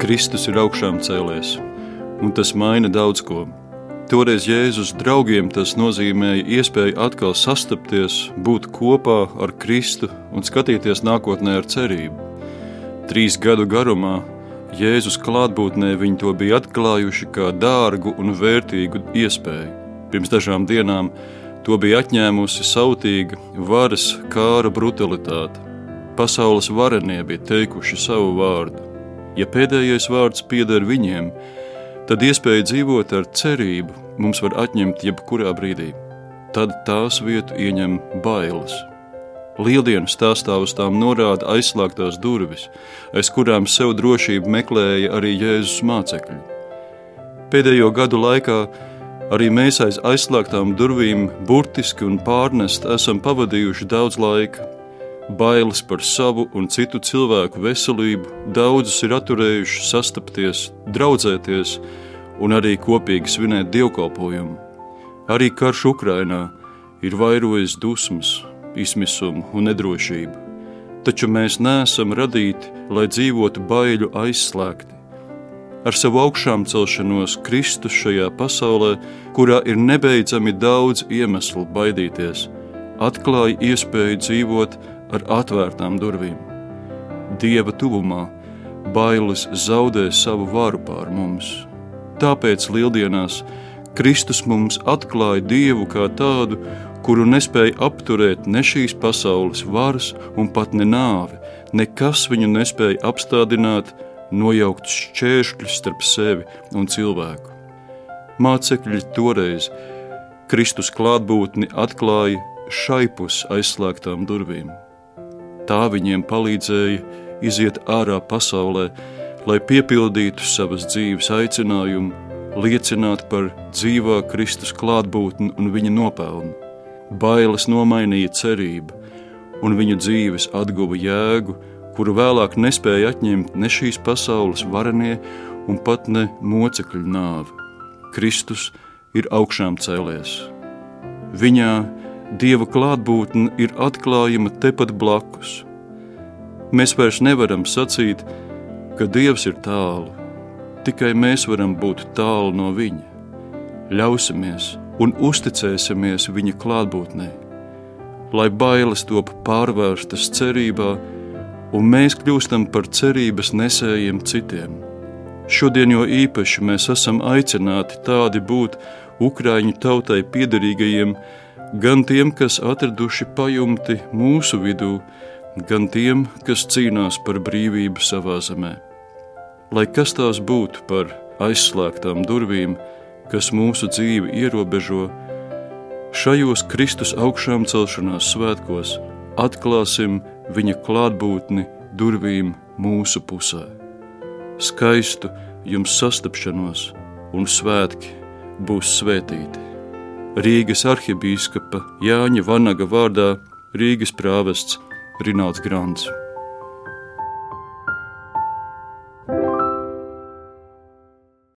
Kristus ir augšām cēlies, un tas maina daudz ko. Toreiz Jēzus draugiem tas nozīmēja iespēju atkal sastapties, būt kopā ar Kristu un skatīties nākotnē ar cerību. 3 gadu garumā Jēzus klātbūtnē viņi to bija atklājuši kā dārgu un vērtīgu iespēju. Pirms dažām dienām to bija atņēmusi sautīga varas kāra brutalitāte. Pasaules varenie bija teikuši savu vārdu. Ja pēdējais vārds pieder viņiem, tad iespēja dzīvot ar cerību mums var atņemt jebkurā brīdī. Tad tās vietu ieņem bailes. Lieldienu stāstā uz tām norāda aizslēgtās durvis, aiz kurām sev drošību meklēja arī Jēzus mācekļi. Pēdējo gadu laikā arī mēs aiz aizslēgtām durvīm burtiski un pārnest esam pavadījuši daudz laika. Bailes par savu un citu cilvēku veselību daudzus ir atturējuši sastapties, draudzēties un arī kopīgi svinēt dievkalpojumu. Arī karš Ukrainā ir vairojis dusmas, izmisumu un nedrošību. Taču mēs neesam radīti, lai dzīvotu baiļu aizslēgti. Ar savu augšām celšanos Kristus šajā pasaulē, kurā ir nebeidzami daudz iemeslu baidīties, atklāja iespēju dzīvot ar atvērtām durvīm. Dieva tuvumā bailes zaudē savu varu pār mums. Tāpēc lieldienās Kristus mums atklāja Dievu kā tādu, kuru nespēja apturēt ne šīs pasaules varas un pat ne nāve, nekas viņu nespēja apstādināt, nojaukt šķēršļus starp sevi un cilvēku. Mācekļi toreiz Kristus klātbūtni atklāja šaipus aizslēgtām durvīm. Tā viņiem palīdzēja iziet ārā pasaulē, lai piepildītu savas dzīves aicinājumu, liecināt par dzīvā Kristus klātbūtni un viņa nopelnu. Bailes nomainīja cerību, un viņu dzīves atguva jēgu, kuru vēlāk nespēja atņemt ne šīs pasaules varenie un pat ne mocekļu nāve. Kristus ir augšām cēlies. Viņā Dieva klātbūtne ir atklājama tepat blakus. Mēs vairs nevaram sacīt, ka Dievs ir tālu, tikai mēs varam būt tālu no viņa. Ļausimies un uzticēsimies viņa klātbūtnē, lai bailes top pārvērstas cerībā, un mēs kļūstam par cerības nesējiem citiem. Šodien jo īpaši mēs esam aicināti tādi būt Ukraiņu tautai piederīgajiem, gan tiem, kas atraduši pajumti mūsu vidū, gan tiem, kas cīnās par brīvību savā zemē. Lai kas tās būtu par aizslēgtām durvīm, kas mūsu dzīvi ierobežo, šajos Kristus augšām celšanās svētkos atklāsim viņa klātbūtni durvīm mūsu pusē. Skaistu jums sastapšanos un svētki būs svētīti. Rīgas arhibīskapa Jāņa Vanaga vārdā Rīgas prāvests Rinalds Grants.